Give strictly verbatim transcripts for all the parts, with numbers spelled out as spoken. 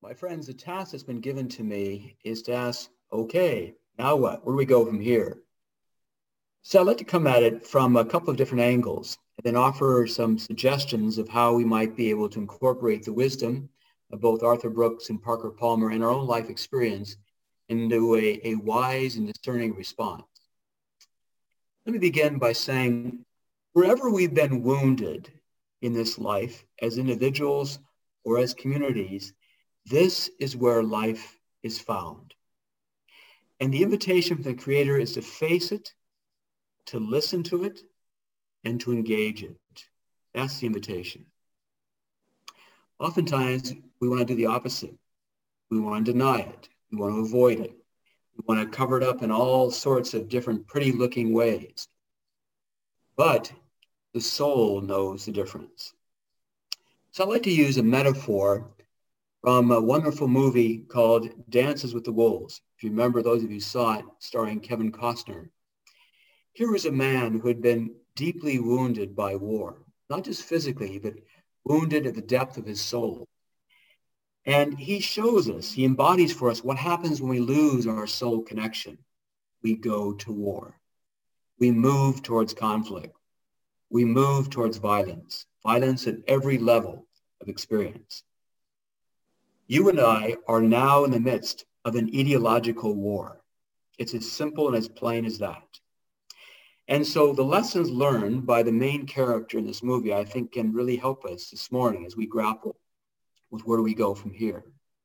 My friends, the task that's been given to me is to ask, okay, now what? Where do we go from here? So I'd like to come at it from a couple of different angles and then offer some suggestions of how we might be able to incorporate the wisdom of both Arthur Brooks and Parker Palmer and our own life experience into a, a wise and discerning response. Let me begin by saying, wherever we've been wounded in this life as individuals or as communities, this is where life is found. And the invitation from the Creator is to face it, to listen to it, and to engage it. That's the invitation. Oftentimes, we want to do the opposite. We want to deny it. We want to avoid it. We want to cover it up in all sorts of different pretty looking ways. But the soul knows the difference. So I'd like to use a metaphor from a wonderful movie called Dances with the Wolves. If you remember, those of you who saw it, starring Kevin Costner. Here was a man who had been deeply wounded by war, not just physically, but wounded at the depth of his soul. And he shows us, he embodies for us what happens when we lose our soul connection. We go to war. We move towards conflict. We move towards violence, violence at every level of experience. You and I are now in the midst of an ideological war. It's as simple and as plain as that. And so the lessons learned by the main character in this movie, I think, can really help us this morning as we grapple with where do we go from here.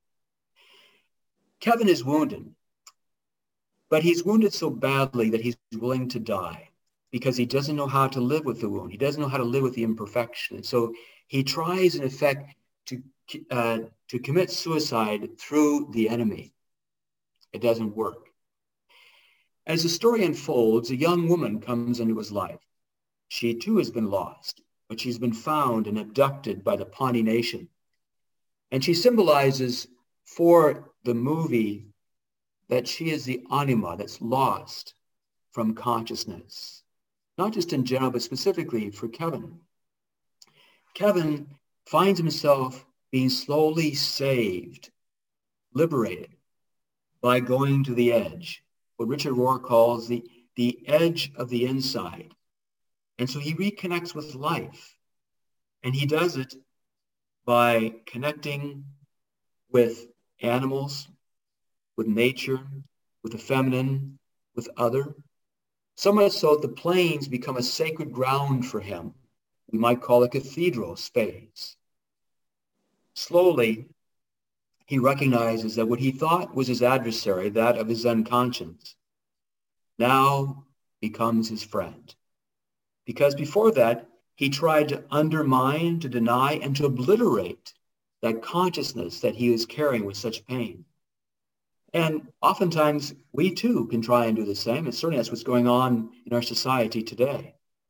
Kevin is wounded, but he's wounded so badly that he's willing to die because he doesn't know how to live with the wound. He doesn't know how to live with the imperfection. And so he tries, in effect, to uh, to commit suicide through the enemy. It doesn't work. As the story unfolds, a young woman comes into his life. She too has been lost, but she's been found and abducted by the Pawnee Nation. And she symbolizes for the movie that she is the anima that's lost from consciousness, not just in general, but specifically for Kevin. Kevin finds himself being slowly saved, liberated by going to the edge, what Richard Rohr calls the, the edge of the inside. And so he reconnects with life. And he does it by connecting with animals, with nature, with the feminine, with other. So much so that the plains become a sacred ground for him. We might call it cathedral space. Slowly, he recognizes that what he thought was his adversary, that of his unconscious, now becomes his friend. Because before that, he tried to undermine, to deny, and to obliterate that consciousness that he was carrying with such pain. And oftentimes, we too can try and do the same. And certainly that's what's going on in our society today.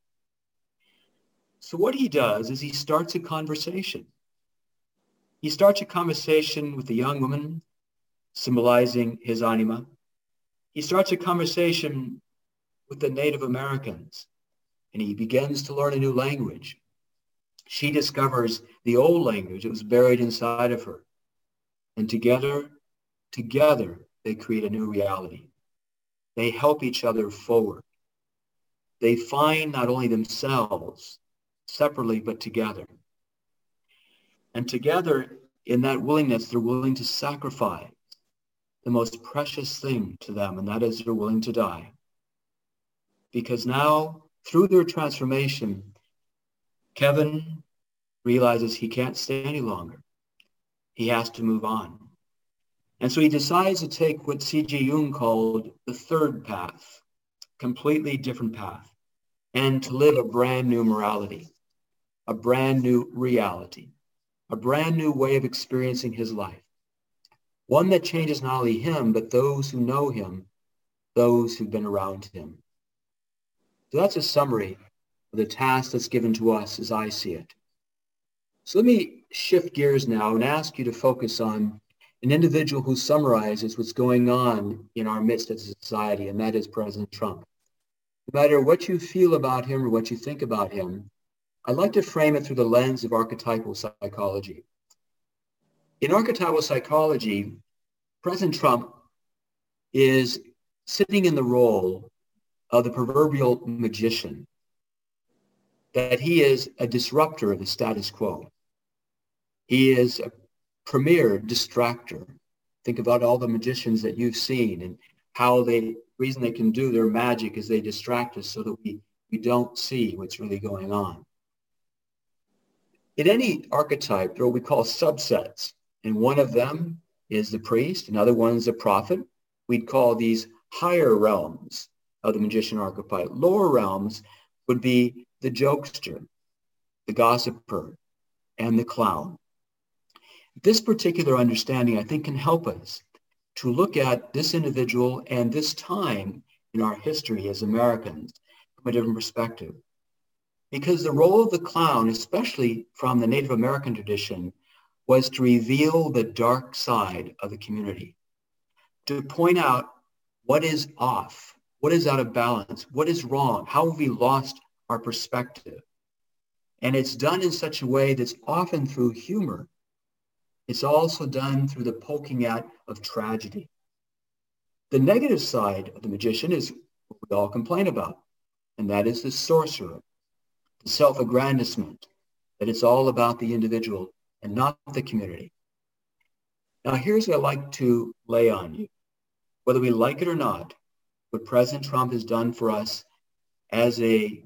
So what he does is he starts a conversation. He starts a conversation with the young woman, symbolizing his anima. He starts a conversation with the Native Americans, and he begins to learn a new language. She discovers the old language that was buried inside of her. And together, together, they create a new reality. They help each other forward. They find not only themselves separately, but together. And together, in that willingness, they're willing to sacrifice the most precious thing to them, and that is they're willing to die. Because now, through their transformation, Kevin realizes he can't stay any longer. He has to move on. And so he decides to take what C G Jung called the third path, completely different path, and to live a brand new morality, a brand new reality, a brand new way of experiencing his life, one that changes not only him, but those who know him, those who've been around him. So that's a summary of the task that's given to us as I see it. So let me shift gears now and ask you to focus on an individual who summarizes what's going on in our midst as a society, and that is President Trump. No matter what you feel about him or what you think about him, I'd like to frame it through the lens of archetypal psychology. In archetypal psychology, President Trump is sitting in the role of the proverbial magician, that he is a disruptor of the status quo. He is a premier distractor. Think about all the magicians that you've seen and how they, the reason they can do their magic is they distract us so that we, we don't see what's really going on. In any archetype, there are what we call subsets, and one of them is the priest, another one is the prophet. We'd call these higher realms of the magician archetype. Lower realms would be the jokester, the gossiper, and the clown. This particular understanding, I think, can help us to look at this individual and this time in our history as Americans from a different perspective. Because the role of the clown, especially from the Native American tradition, was to reveal the dark side of the community, to point out what is off, what is out of balance, what is wrong, how have we lost our perspective. And it's done in such a way that's often through humor. It's also done through the poking at of tragedy. The negative side of the magician is what we all complain about, and that is the sorcerer, the self-aggrandizement, that it's all about the individual and not the community. Now, here's what I'd like to lay on you. Whether we like it or not, what President Trump has done for us as a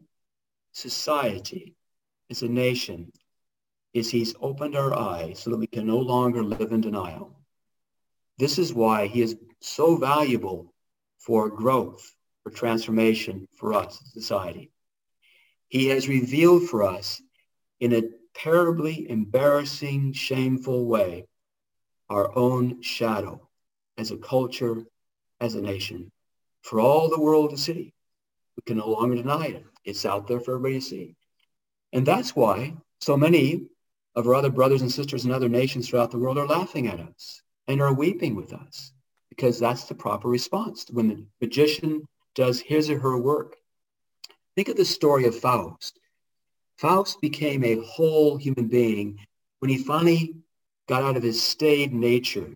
society, as a nation, is he's opened our eyes so that we can no longer live in denial. This is why he is so valuable for growth, for transformation for us as a society. He has revealed for us in a terribly embarrassing, shameful way our own shadow as a culture, as a nation, for all the world to see. We can no longer deny it. It's out there for everybody to see. And that's why so many of our other brothers and sisters in other nations throughout the world are laughing at us and are weeping with us, because that's the proper response when the magician does his or her work. Think of the story of Faust. Faust became a whole human being when he finally got out of his staid nature,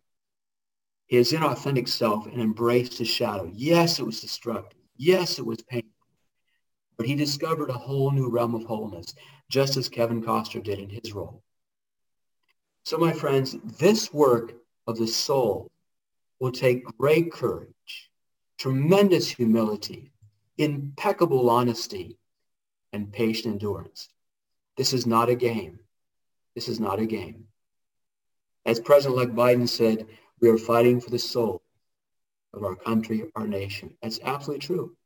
his inauthentic self, and embraced his shadow. Yes, it was destructive. Yes, it was painful. But he discovered a whole new realm of wholeness, just as Kevin Costner did in his role. So, my friends, this work of the soul will take great courage, tremendous humility, impeccable honesty, and patient endurance. This is not a game. This is not a game. As President-elect Biden said, we are fighting for the soul of our country, our nation. That's absolutely true.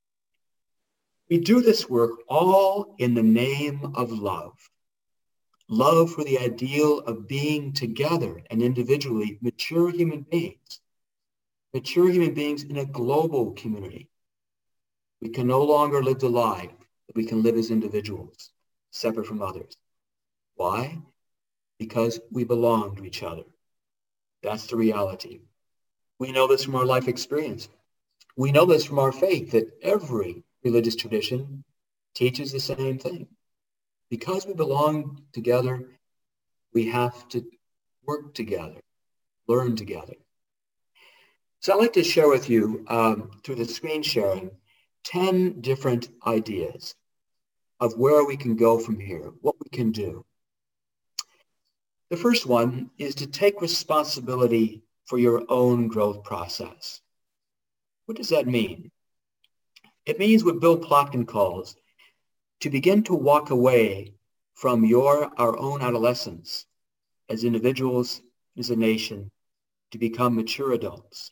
We do this work all in the name of love. Love for the ideal of being together and individually mature human beings. Mature human beings in a global community. We can no longer live the lie that we can live as individuals, separate from others. Why? Because we belong to each other. That's the reality. We know this from our life experience. We know this from our faith, that every religious tradition teaches the same thing. Because we belong together, we have to work together, learn together. So I'd like to share with you, um, through the screen sharing, ten different ideas of where we can go from here, what we can do. The first one is to take responsibility for your own growth process. What does that mean? It means what Bill Plotkin calls to begin to walk away from your, our own adolescence as individuals, as a nation, to become mature adults.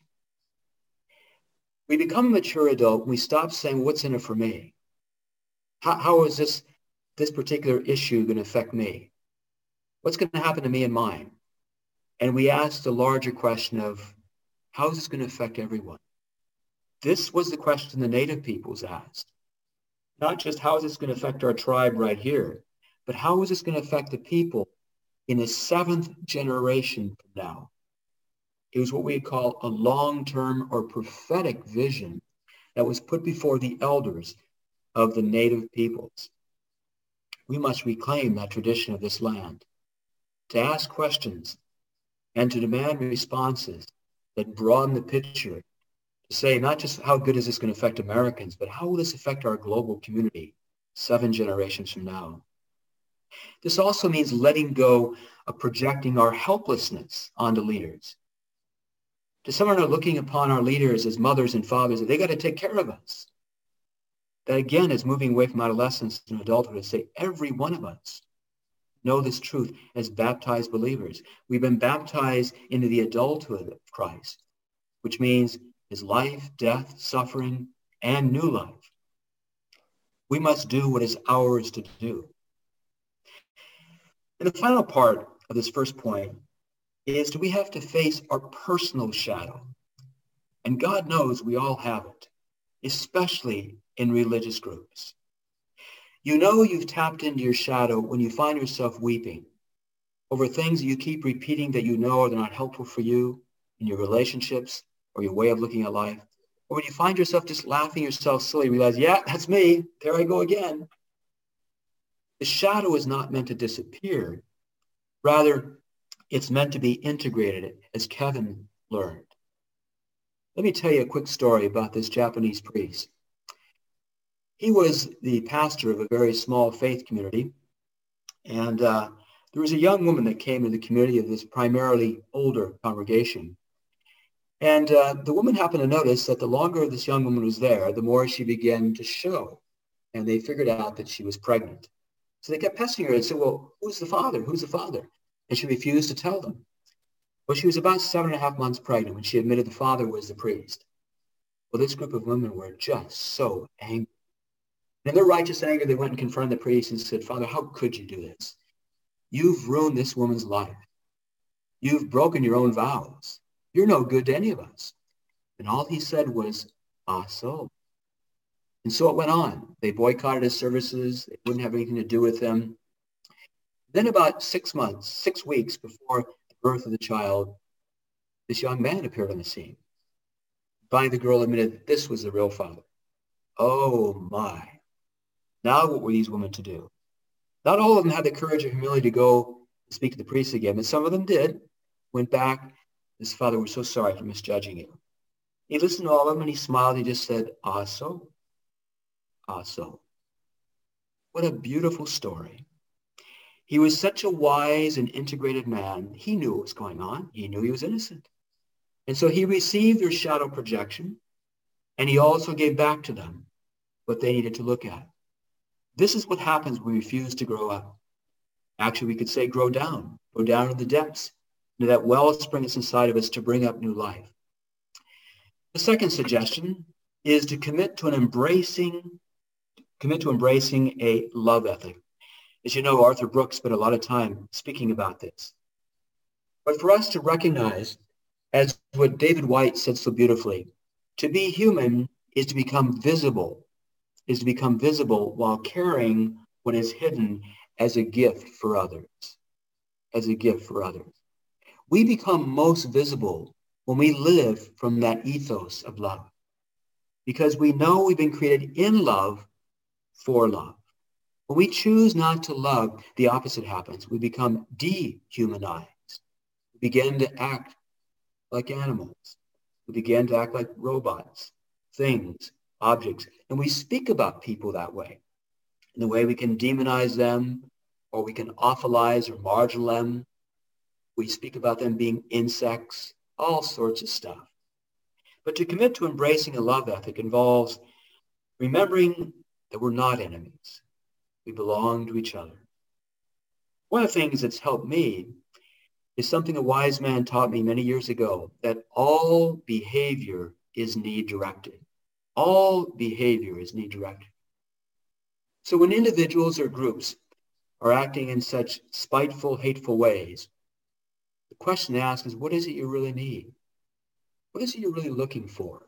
We become a mature adult when we stop saying, what's in it for me? How, how is this, this particular issue going to affect me? What's going to happen to me and mine? And we ask the larger question of, how is this going to affect everyone? This was the question the Native peoples asked. Not just how is this going to affect our tribe right here, but how is this going to affect the people in the seventh generation from now? It was what we call a long-term or prophetic vision that was put before the elders of the Native peoples. We must reclaim that tradition of this land, to ask questions and to demand responses that broaden the picture to say not just how good is this going to affect Americans, but how will this affect our global community seven generations from now? This also means letting go of projecting our helplessness onto leaders. To someone who are looking upon our leaders as mothers and fathers, that they got to take care of us. That again is moving away from adolescence to adulthood to say every one of us know this truth as baptized believers. We've been baptized into the adulthood of Christ, which means his life, death, suffering, and new life. We must do what is ours to do. And the final part of this first point is, do we have to face our personal shadow? And God knows we all have it, especially in religious groups. You know you've tapped into your shadow when you find yourself weeping over things that you keep repeating that you know are not helpful for you in your relationships or your way of looking at life. Or when you find yourself just laughing yourself silly, realize, yeah, that's me. There I go again. The shadow is not meant to disappear. Rather, it's meant to be integrated, as Kevin learned. Let me tell you a quick story about this Japanese priest. He was the pastor of a very small faith community. And uh, there was a young woman that came into the community of this primarily older congregation. And uh, the woman happened to notice that the longer this young woman was there, the more she began to show. And they figured out that she was pregnant. So they kept pestering her and said, well, who's the father? Who's the father? And she refused to tell them. Well, she was about seven and a half months pregnant when she admitted the father was the priest. Well, this group of women were just so angry. And in their righteous anger, they went and confronted the priest and said, Father, how could you do this? You've ruined this woman's life. You've broken your own vows. You're no good to any of us. And all he said was, ah, so. And so it went on. They boycotted his services. They wouldn't have anything to do with him. Then about six months, six weeks before the birth of the child, this young man appeared on the scene. Finally, the girl admitted that this was the real father. Oh, my. Now what were these women to do? Not all of them had the courage or humility to go speak to the priest again, but some of them did. Went back. His father was so sorry for misjudging you. He listened to all of them and he smiled. He just said, ah, so. Ah, so. What a beautiful story. He was such a wise and integrated man. He knew what was going on. He knew he was innocent. And so he received their shadow projection, and he also gave back to them what they needed to look at. This is what happens when we refuse to grow up. Actually, we could say grow down, go down to the depths, into that wellspring that's inside of us to bring up new life. The second suggestion is to commit to an embracing, commit to embracing a love ethic. As you know, Arthur Brooks spent a lot of time speaking about this. But for us to recognize, as what David White said so beautifully, to be human is to become visible, is to become visible while carrying what is hidden as a gift for others, as a gift for others. We become most visible when we live from that ethos of love, because we know we've been created in love for love. When we choose not to love, the opposite happens. We become dehumanized. We begin to act like animals. We begin to act like robots, things, objects. And we speak about people that way. In the way we can demonize them, or we can awfulize or marginal them. We speak about them being insects, all sorts of stuff. But to commit to embracing a love ethic involves remembering that we're not enemies. We belong to each other. One of the things that's helped me is something a wise man taught me many years ago, that all behavior is need-directed. All behavior is need-directed. So when individuals or groups are acting in such spiteful, hateful ways, the question to ask is, what is it you really need? What is it you're really looking for?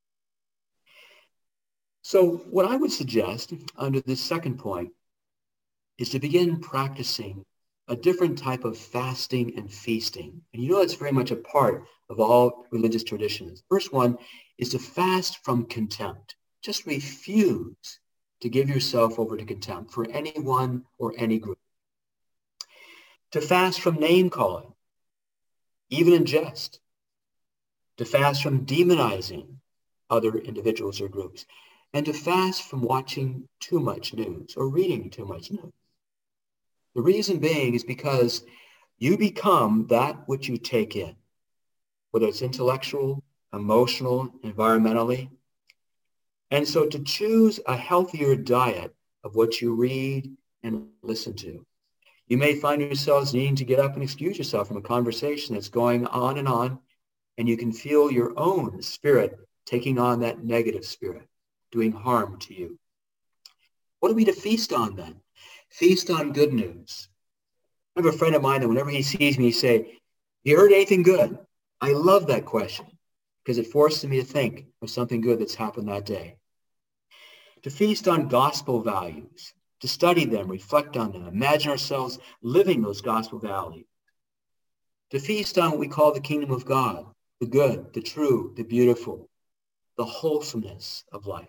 So what I would suggest under this second point is to begin practicing a different type of fasting and feasting. And you know that's very much a part of all religious traditions. First one is to fast from contempt. Just refuse to give yourself over to contempt for anyone or any group. To fast from name calling. even in jest, to fast from demonizing other individuals or groups, and to fast from watching too much news or reading too much news. The reason being is because you become that which you take in, whether it's intellectual, emotional, environmentally. And so to choose a healthier diet of what you read and listen to. You may find yourselves needing to get up and excuse yourself from a conversation that's going on and on, and you can feel your own spirit taking on that negative spirit, doing harm to you. What are we to feast on then? Feast on good news. I have a friend of mine that whenever he sees me, he say, "You heard anything good?" I love that question because it forces me to think of something good that's happened that day. To feast on gospel values, to study them, reflect on them, imagine ourselves living those gospel values. To feast on what we call the kingdom of God, the good, the true, the beautiful, the wholesomeness of life.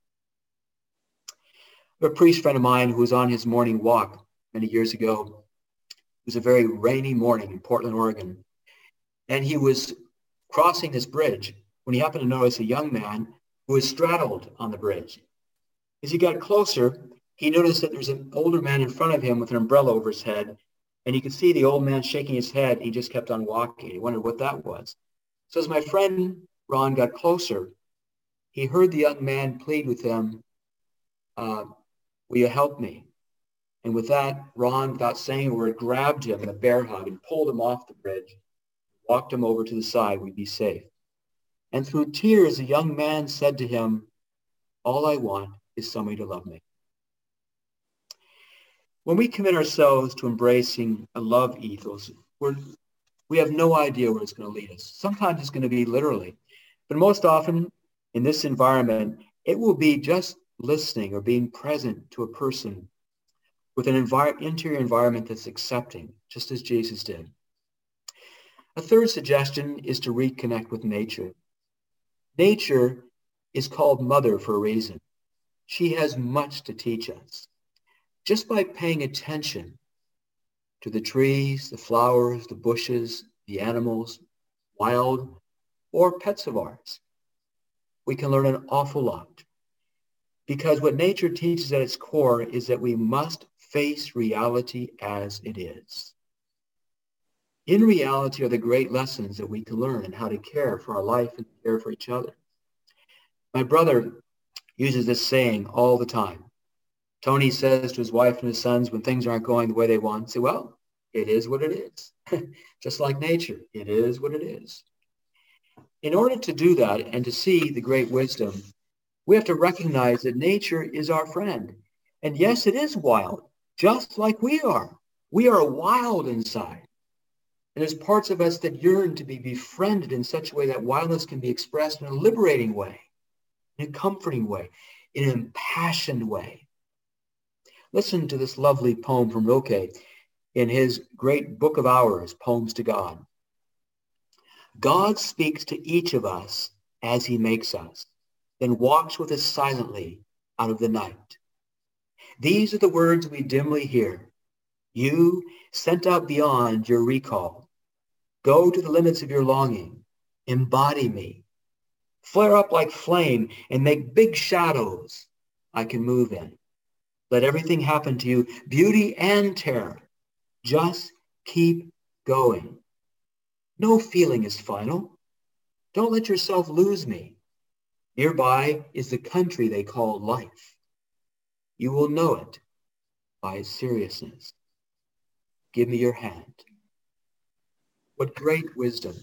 I have a priest friend of mine who was on his morning walk many years ago. It was a very rainy morning in Portland, Oregon. And he was crossing this bridge when he happened to notice a young man who was straddled on the bridge. As he got closer, he noticed that there was an older man in front of him with an umbrella over his head, and he could see the old man shaking his head. And he just kept on walking. He wondered what that was. So as my friend Ron got closer, he heard the young man plead with him, uh, "Will you help me?" And with that, Ron, without saying a word, grabbed him in a bear hug and pulled him off the bridge, walked him over to the side. We'd be safe. And through tears, the young man said to him, "All I want is somebody to love me." When we commit ourselves to embracing a love ethos, we're, we have no idea where it's going to lead us. Sometimes it's going to be literally, but most often in this environment, it will be just listening or being present to a person with an envir- interior environment that's accepting, just as Jesus did. A third suggestion is to reconnect with nature. Nature is called mother for a reason. She has much to teach us. Just by paying attention to the trees, the flowers, the bushes, the animals, wild or pets of ours, we can learn an awful lot. Because what nature teaches at its core is that we must face reality as it is. In reality are the great lessons that we can learn and how to care for our life and care for each other. My brother uses this saying all the time. Tony says to his wife and his sons when things aren't going the way they want, say, "Well, it is what it is." Just like nature, it is what it is. In order to do that and to see the great wisdom, we have to recognize that nature is our friend. And yes, it is wild, just like we are. We are wild inside. And there's parts of us that yearn to be befriended in such a way that wildness can be expressed in a liberating way, in a comforting way, in an impassioned way. Listen to this lovely poem from Rilke in his great Book of Hours, Poems to God. God speaks to each of us as he makes us, then walks with us silently out of the night. These are the words we dimly hear. You, sent out beyond your recall, go to the limits of your longing, embody me, flare up like flame and make big shadows I can move in. Let everything happen to you, beauty and terror. Just keep going. No feeling is final. Don't let yourself lose me. Nearby is the country they call life. You will know it by its seriousness. Give me your hand. What great wisdom.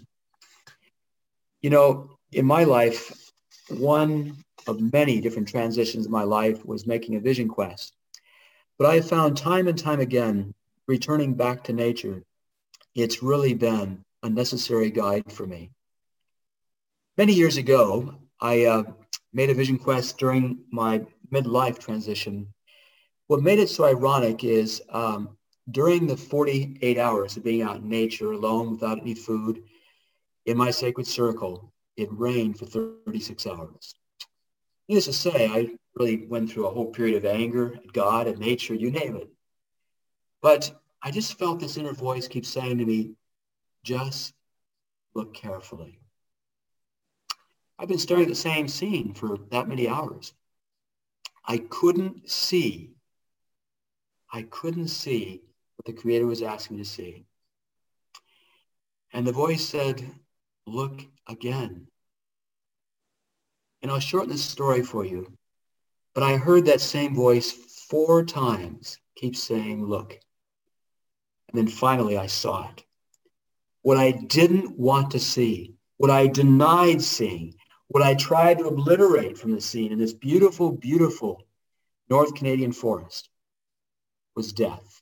You know, in my life, one of many different transitions in my life was making a vision quest. But I have found time and time again, returning back to nature, it's really been a necessary guide for me. Many years ago, I uh, made a vision quest during my midlife transition. What made it so ironic is um, during the forty-eight hours of being out in nature alone without any food, in my sacred circle, it rained for thirty-six hours. Needless to say, I really went through a whole period of anger at God, at nature, you name it. But I just felt this inner voice keep saying to me, just look carefully. I've been staring at the same scene for that many hours. I couldn't see, I couldn't see what the Creator was asking me to see. And the voice said, look again. And I'll shorten this story for you, but I heard that same voice four times keep saying, look. And then finally I saw it. What I didn't want to see, what I denied seeing, what I tried to obliterate from the scene in this beautiful, beautiful North Canadian forest was death.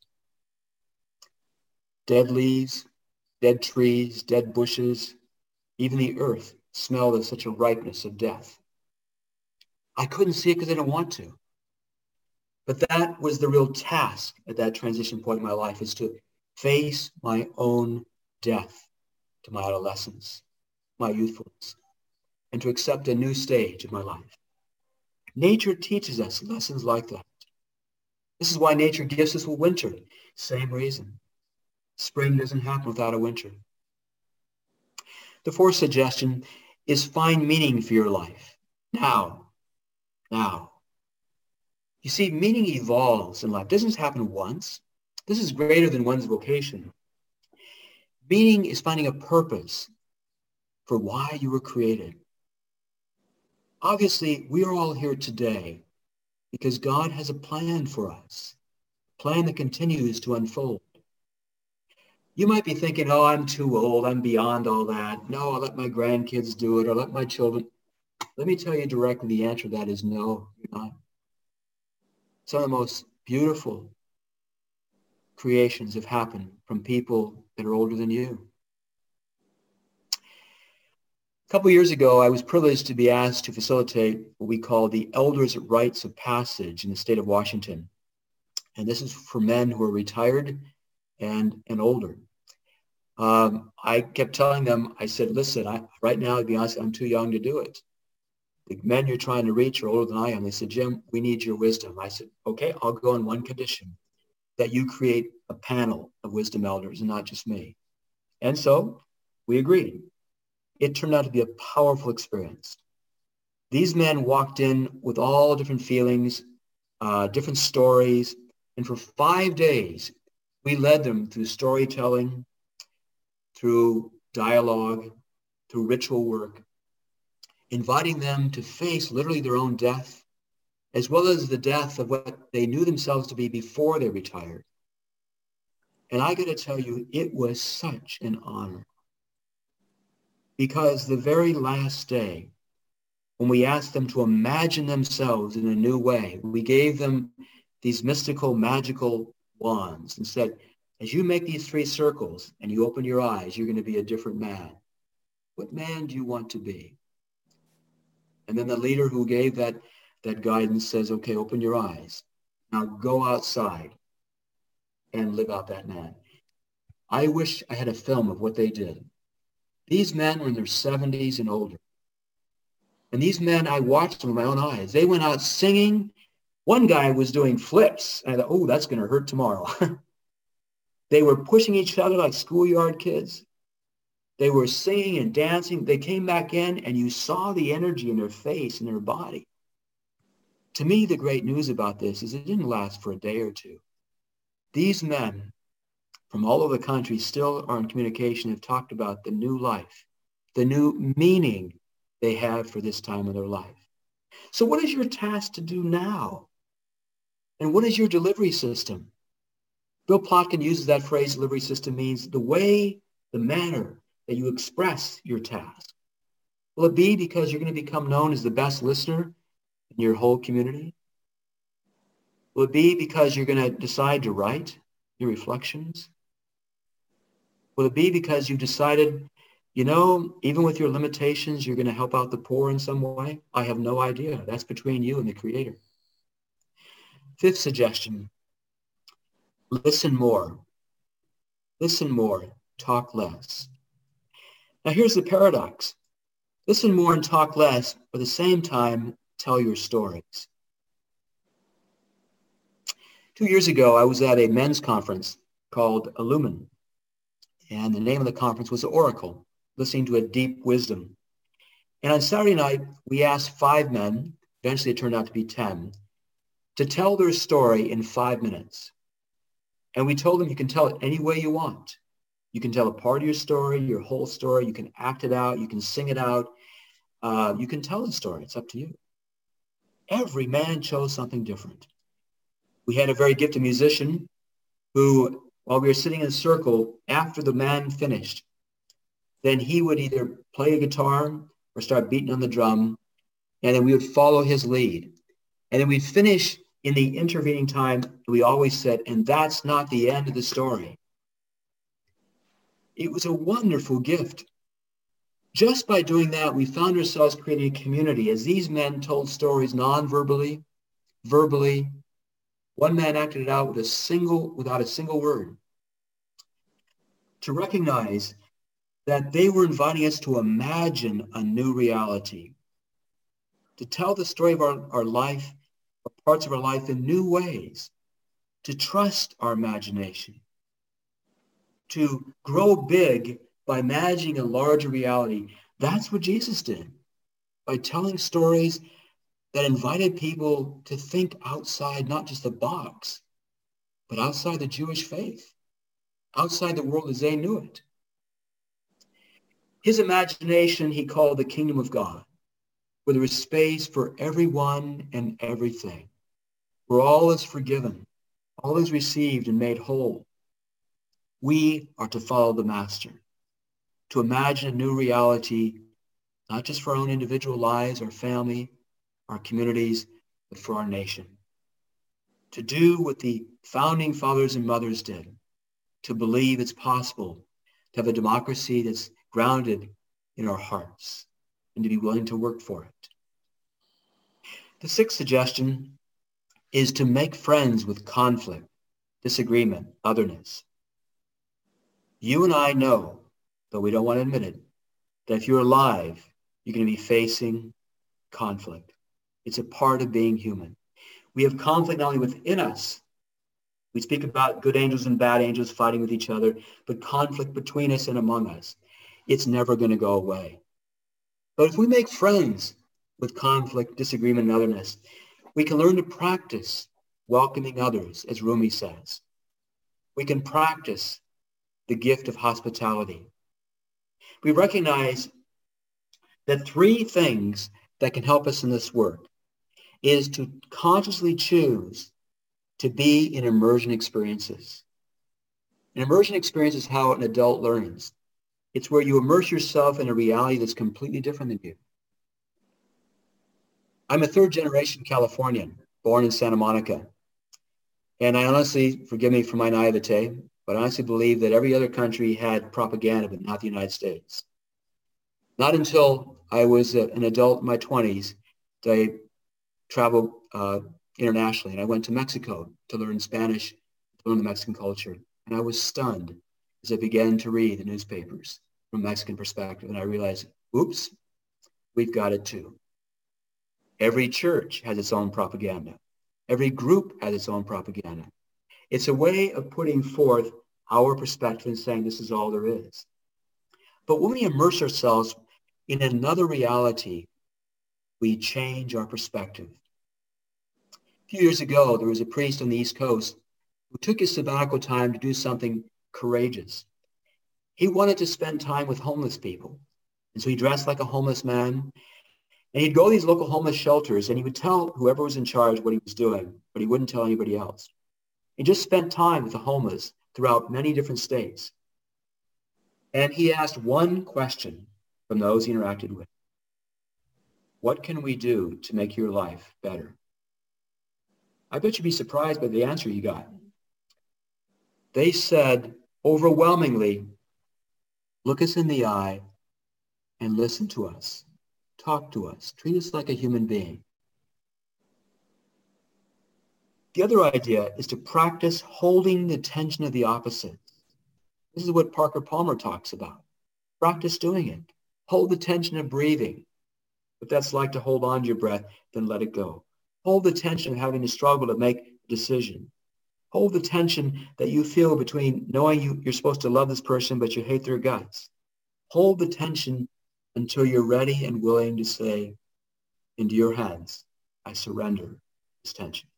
Dead leaves, dead trees, dead bushes, even the earth smelled of such a ripeness of death. I couldn't see it because I didn't want to. But that was the real task at that transition point in my life, is to face my own death to my adolescence, my youthfulness, and to accept a new stage of my life. Nature teaches us lessons like that. This is why nature gives us a winter. Same reason. Spring doesn't happen without a winter. The fourth suggestion is find meaning for your life. Now. Now. You see, meaning evolves in life. It doesn't happen once. This is greater than one's vocation. Meaning is finding a purpose for why you were created. Obviously, we are all here today because God has a plan for us, a plan that continues to unfold. You might be thinking, oh, I'm too old, I'm beyond all that. No, I'll let my grandkids do it, or let my children. Let me tell you directly, the answer to that is no, you're not. Some of the most beautiful creations have happened from people that are older than you. A couple of years ago, I was privileged to be asked to facilitate what we call the Elders' Rites of Passage in the state of Washington. And this is for men who are retired and, and older. Um, I kept telling them, I said, listen, I, right now, to be honest, I'm too young to do it. The men you're trying to reach are older than I am. They said, Jim, we need your wisdom. I said, okay, I'll go on one condition, that you create a panel of wisdom elders and not just me. And so we agreed. It turned out to be a powerful experience. These men walked in with all different feelings, uh, different stories. And for five days, we led them through storytelling, through dialogue, through ritual work, inviting them to face literally their own death, as well as the death of what they knew themselves to be before they retired. And I got to tell you, it was such an honor. Because the very last day, when we asked them to imagine themselves in a new way, we gave them these mystical, magical wands and said, as you make these three circles and you open your eyes, you're going to be a different man. What man do you want to be? And then the leader who gave that, that guidance says, okay, open your eyes. Now go outside and live out that man. I wish I had a film of what they did. These men were in their seventies and older. And these men, I watched them with my own eyes. They went out singing. One guy was doing flips. And I thought, oh, that's going to hurt tomorrow. They were pushing each other like schoolyard kids. They were singing and dancing. They came back in, and you saw the energy in their face and their body. To me, the great news about this is it didn't last for a day or two. These men from all over the country still are in communication, have talked about the new life, the new meaning they have for this time of their life. So what is your task to do now? And what is your delivery system? Bill Plotkin uses that phrase, delivery system means the way, the manner that you express your task. Will it be because you're going to become known as the best listener in your whole community? Will it be because you're going to decide to write your reflections? Will it be because you've decided, you know, even with your limitations, you're going to help out the poor in some way? I have no idea. That's between you and the Creator. Fifth suggestion, listen more. Listen more, talk less. Now here's the paradox. Listen more and talk less, but at the same time, tell your stories. Two years ago, I was at a men's conference called Illumin. And the name of the conference was Oracle. listening to a deep wisdom. And on Saturday night, we asked five men, eventually it turned out to be ten, to tell their story in five minutes. And we told them you can tell it any way you want. You can tell a part of your story, your whole story. You can act it out. You can sing it out. Uh, you can tell the story. It's up to you. Every man chose something different. We had a very gifted musician who, while we were sitting in a circle, after the man finished, then he would either play a guitar or start beating on the drum, and then we would follow his lead. And then we'd finish in the intervening time, we always said, and that's not the end of the story. It was a wonderful gift. Just by doing that, we found ourselves creating a community as these men told stories non-verbally, verbally. One man acted it out with a single, without a single word. To recognize that they were inviting us to imagine a new reality, to tell the story of our, our life, or parts of our life in new ways, to trust our imagination, to grow big by imagining a larger reality. That's what Jesus did, by telling stories that invited people to think outside not just the box, but outside the Jewish faith, outside the world as they knew it. His imagination he called the kingdom of God, where there was space for everyone and everything, where all is forgiven, all is received and made whole. We are to follow the master, to imagine a new reality, not just for our own individual lives, our family, our communities, but for our nation. To do what the founding fathers and mothers did, to believe it's possible to have a democracy that's grounded in our hearts and to be willing to work for it. The sixth suggestion is to make friends with conflict, disagreement, otherness. You and I know, though we don't want to admit it, that if you're alive, you're going to be facing conflict. It's a part of being human. We have conflict not only within us. We speak about good angels and bad angels fighting with each other, but conflict between us and among us. It's never going to go away. But if we make friends with conflict, disagreement, and otherness, we can learn to practice welcoming others, as Rumi says. We can practice the gift of hospitality. We recognize that three things that can help us in this work is to consciously choose to be in immersion experiences. An immersion experience is how an adult learns. It's where you immerse yourself in a reality that's completely different than you. I'm a third generation Californian, born in Santa Monica. And I honestly, forgive me for my naivete, but I honestly believe that every other country had propaganda, but not the United States. Not until I was a, an adult in my twenties did I travel uh, internationally. And I went to Mexico to learn Spanish, to learn the Mexican culture. And I was stunned as I began to read the newspapers from a Mexican perspective. And I realized, oops, we've got it too. Every church has its own propaganda. Every group has its own propaganda. It's a way of putting forth our perspective and saying this is all there is. But when we immerse ourselves in another reality, we change our perspective. A few years ago, there was a priest on the East Coast who took his sabbatical time to do something courageous. He wanted to spend time with homeless people. And so he dressed like a homeless man. And he'd go to these local homeless shelters and he would tell whoever was in charge what he was doing, but he wouldn't tell anybody else. He just spent time with the homeless throughout many different states. And he asked one question from those he interacted with. What can we do to make your life better? I bet you'd be surprised by the answer he got. They said overwhelmingly, look us in the eye and listen to us. Talk to us. Treat us like a human being. The other idea is to practice holding the tension of the opposite. This is what Parker Palmer talks about. Practice doing it. Hold the tension of breathing. If that's like to hold on to your breath, then let it go. Hold the tension of having to struggle to make a decision. Hold the tension that you feel between knowing you, you're supposed to love this person, but you hate their guts. Hold the tension until you're ready and willing to say, into your hands, I surrender this tension.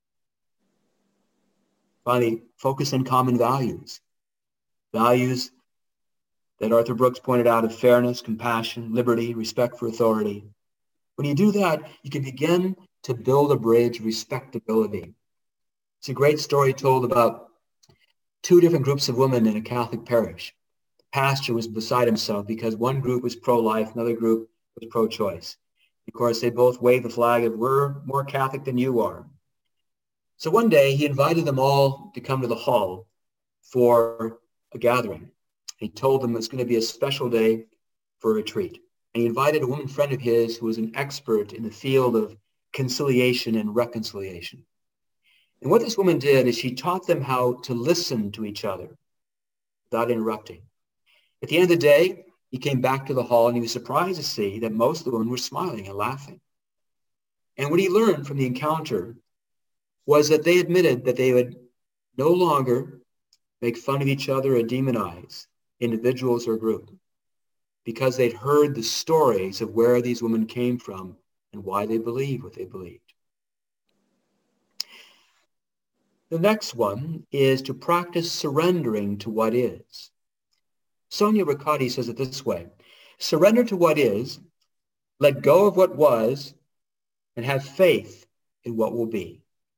Finally, focus on common values. Values that Arthur Brooks pointed out of fairness, compassion, liberty, respect for authority. When you do that, you can begin to build a bridge of respectability. It's a great story told about two different groups of women in a Catholic parish. The pastor was beside himself because one group was pro-life, another group was pro-choice. Of course, they both waved the flag of, we're more Catholic than you are. So one day he invited them all to come to the hall for a gathering. He told them it's going to be a special day for a retreat. And he invited a woman friend of his who was an expert in the field of conciliation and reconciliation. And what this woman did is she taught them how to listen to each other without interrupting. At the end of the day, he came back to the hall and he was surprised to see that most of the women were smiling and laughing. And what he learned from the encounter was that they admitted that they would no longer make fun of each other or demonize individuals or group because they'd heard the stories of where these women came from and why they believed what they believed. The next one is to practice surrendering to what is. Sonia Riccati says it this way: surrender to what is, let go of what was, and have faith in what will be.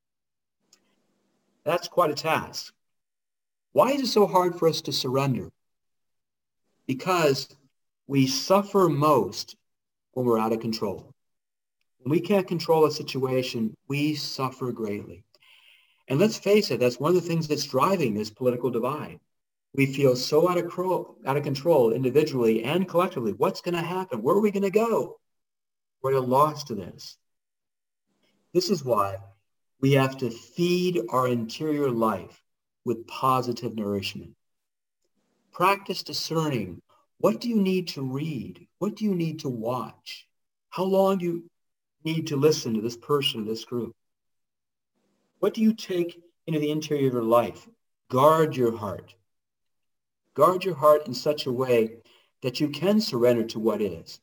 That's quite a task. Why is it so hard for us to surrender? Because we suffer most when we're out of control. When we can't control a situation, we suffer greatly. And let's face it, that's one of the things that's driving this political divide. We feel so out of, cro- out of control individually and collectively. What's going to happen? Where are we going to go? We're at a loss to this. This is why we have to feed our interior life with positive nourishment. Practice discerning. What do you need to read? What do you need to watch? How long do you need to listen to this person or this group? What do you take into the interior of your life? Guard your heart. Guard your heart in such a way that you can surrender to what is.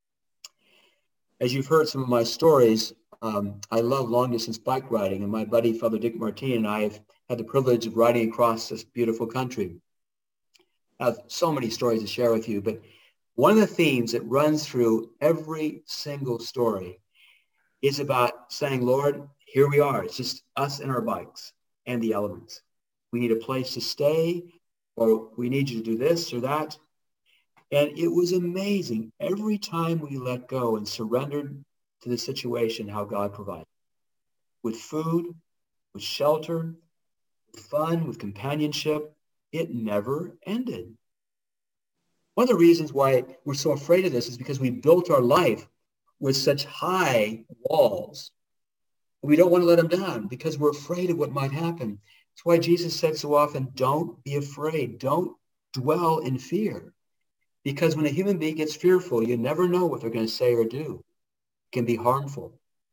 As you've heard some of my stories, um, I love long-distance bike riding, and my buddy, Father Dick Martin, and I have had the privilege of riding across this beautiful country. I have so many stories to share with you, but one of the themes that runs through every single story is about saying, Lord, here we are. It's just us and our bikes and the elements. We need a place to stay, or we need you to do this or that. And it was amazing every time we let go and surrendered to the situation, how God provided. With food, with shelter, with fun, with companionship, it never ended. One of the reasons why we're so afraid of this is because we built our life with such high walls. We don't want to let them down because we're afraid of what might happen. That's why Jesus said so often, don't be afraid. Don't dwell in fear. Because when a human being gets fearful, you never know what they're going to say or do. It can be harmful.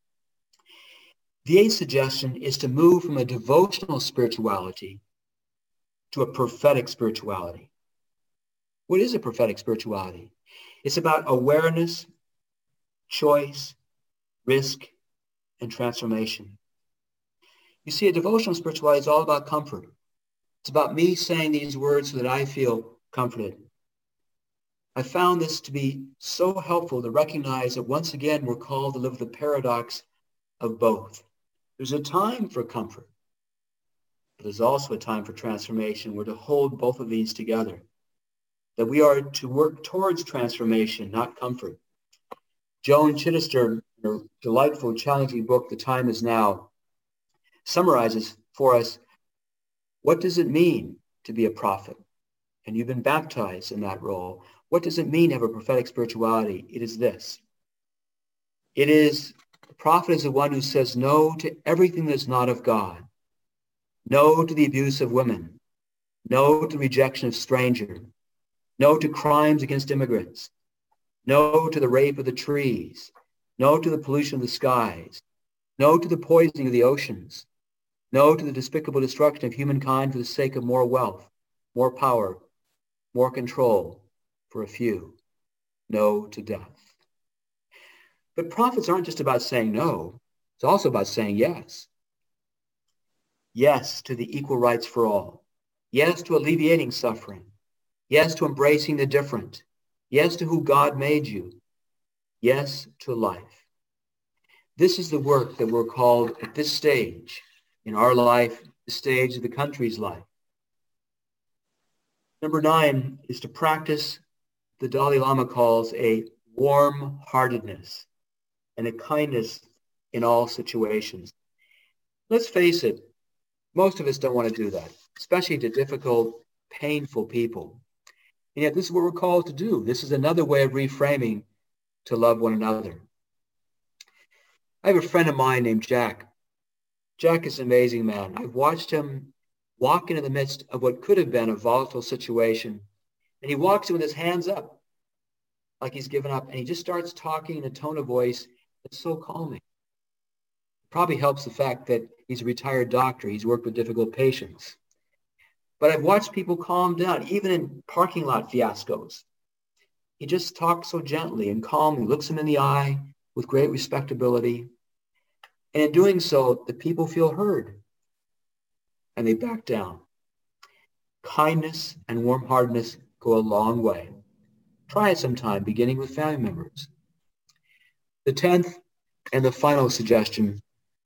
The eighth suggestion is to move from a devotional spirituality to a prophetic spirituality. What is a prophetic spirituality? It's about awareness, choice, risk, and transformation. You see, a devotional spirituality is all about comfort. It's about me saying these words so that I feel comforted. I found this to be so helpful to recognize that once again, we're called to live the paradox of both. There's a time for comfort, but there's also a time for transformation. We're to hold both of these together, that we are to work towards transformation, not comfort. Joan Chittister, in her delightful, challenging book, The Time Is Now, summarizes for us, what does it mean to be a prophet? And you've been baptized in that role. What does it mean to have a prophetic spirituality? It is this. It is, the prophet is the one who says no to everything that's not of God. No to the abuse of women. No to the rejection of strangers. No to crimes against immigrants. No to the rape of the trees. No to the pollution of the skies. No to the poisoning of the oceans. No to the despicable destruction of humankind for the sake of more wealth, more power, more control, for a few, no to death. But prophets aren't just about saying no. It's also about saying yes. Yes to the equal rights for all. Yes to alleviating suffering. Yes to embracing the different. Yes to who God made you. Yes to life. This is the work that we're called at this stage in our life, the stage of the country's life. Number nine is to practice the Dalai Lama calls a warm-heartedness and a kindness in all situations. Let's face it, most of us don't want to do that, especially to difficult, painful people. And yet this is what we're called to do. This is another way of reframing to love one another. I have a friend of mine named Jack. Jack is an amazing man. I've watched him walk into the midst of what could have been a volatile situation. And he walks in with his hands up, like he's given up. And he just starts talking in a tone of voice that's so calming. It probably helps the fact that he's a retired doctor. He's worked with difficult patients. But I've watched people calm down, even in parking lot fiascos. He just talks so gently and calmly, looks him in the eye with great respectability. And in doing so, the people feel heard and they back down. Kindness and warm-heartedness go a long way. Try it sometime, beginning with family members. The tenth and the final suggestion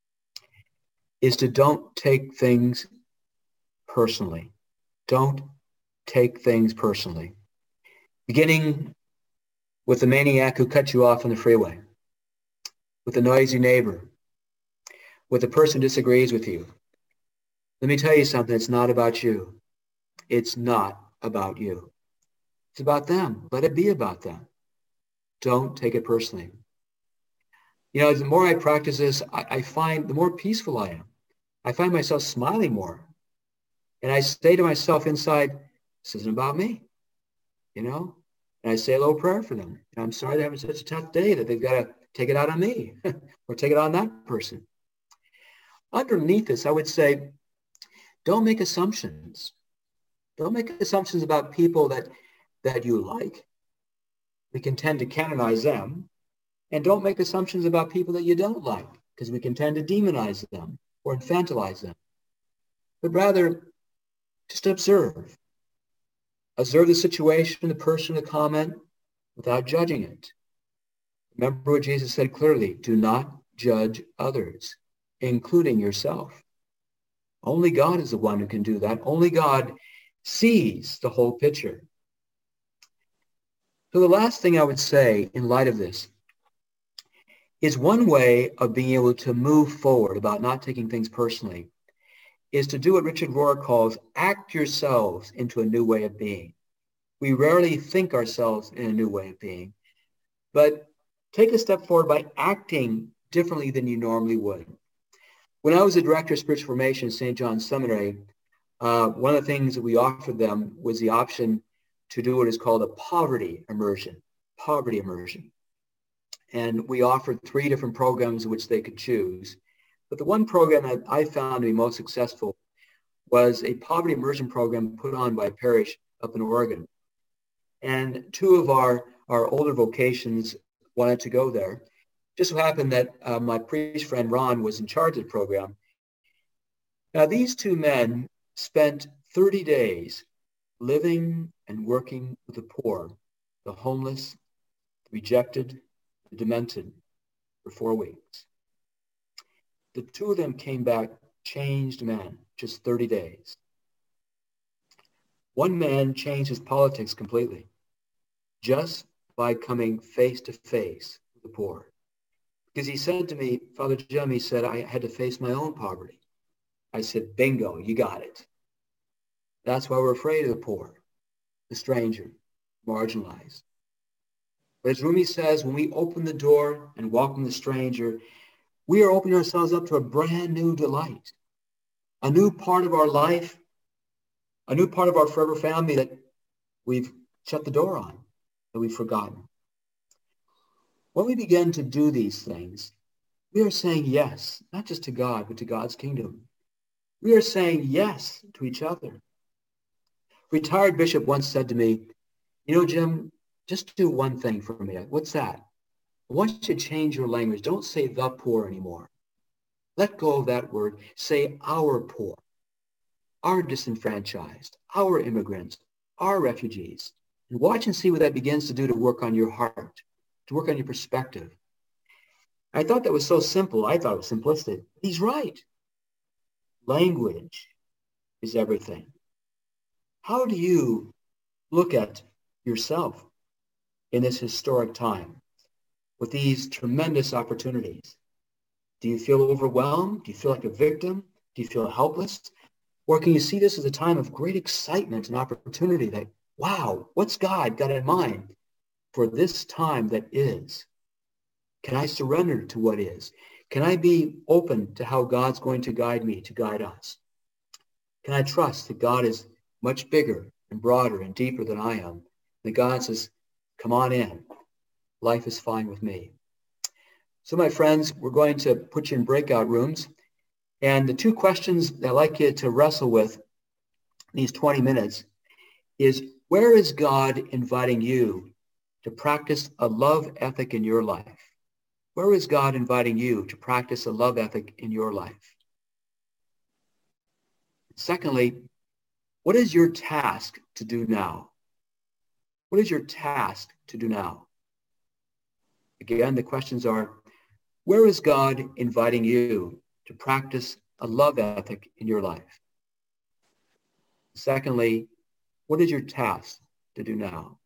is to don't take things personally. Don't take things personally. Beginning with the maniac who cut you off on the freeway, with the noisy neighbor, with the person who disagrees with you. Let me tell you something, it's not about you. It's not about you. It's about them. Let it be about them. Don't take it personally. You know, the more I practice this, I, I find the more peaceful I am. I find myself smiling more. And I say to myself inside, this isn't about me, you know? And I say a little prayer for them. And I'm sorry they're having such a tough day that they've got to take it out on me or take it on that person. Underneath this, I would say, don't make assumptions. Don't make assumptions about people that, that you like. We can tend to canonize them. And don't make assumptions about people that you don't like, because we can tend to demonize them or infantilize them. But rather, just observe. Observe the situation, the person, the comment, without judging it. Remember what Jesus said clearly, do not judge others, including yourself. Only God is the one who can do that. Only God sees the whole picture. So the last thing I would say in light of this is one way of being able to move forward about not taking things personally is to do what Richard Rohr calls act yourselves into a new way of being. We rarely think ourselves in a new way of being, but take a step forward by acting differently than you normally would. When I was the director of spiritual formation at Saint John's Seminary, uh, one of the things that we offered them was the option to do what is called a poverty immersion, poverty immersion. And we offered three different programs which they could choose. But the one program that I found to be most successful was a poverty immersion program put on by a parish up in Oregon. And two of our, our older vocations wanted to go there. Just so happened that uh, my priest friend Ron was in charge of the program. Now, these two men spent thirty days living and working with the poor, the homeless, the rejected, the demented, for four weeks. The two of them came back changed men, just thirty days. One man changed his politics completely, just by coming face to face with the poor. Because he said to me, Father Jim, he said, I had to face my own poverty. I said, bingo, you got it. That's why we're afraid of the poor, the stranger, marginalized. But as Rumi says, when we open the door and welcome the stranger, we are opening ourselves up to a brand new delight, a new part of our life, a new part of our forever family that we've shut the door on, that we've forgotten. When we begin to do these things, we are saying yes, not just to God, but to God's kingdom. We are saying yes to each other. Retired bishop once said to me, you know, Jim, just do one thing for me. What's that? I want you to change your language. Don't say the poor anymore. Let go of that word. Say our poor, our disenfranchised, our immigrants, our refugees. And watch and see what that begins to do to work on your heart, to work on your perspective. I thought that was so simple. I thought it was simplistic. He's right. Language is everything. How do you look at yourself in this historic time with these tremendous opportunities? Do you feel overwhelmed? Do you feel like a victim? Do you feel helpless? Or can you see this as a time of great excitement and opportunity that, wow, what's God got in mind for this time that is? Can I surrender to what is? Can I be open to how God's going to guide me, to guide us? Can I trust that God is much bigger and broader and deeper than I am? That God says, come on in. Life is fine with me. So my friends, we're going to put you in breakout rooms. And the two questions that I'd like you to wrestle with in these twenty minutes is, where is God inviting you to practice a love ethic in your life? Where is God inviting you to practice a love ethic in your life? Secondly, what is your task to do now? What is your task to do now? Again, the questions are, where is God inviting you to practice a love ethic in your life? Secondly, what is your task to do now?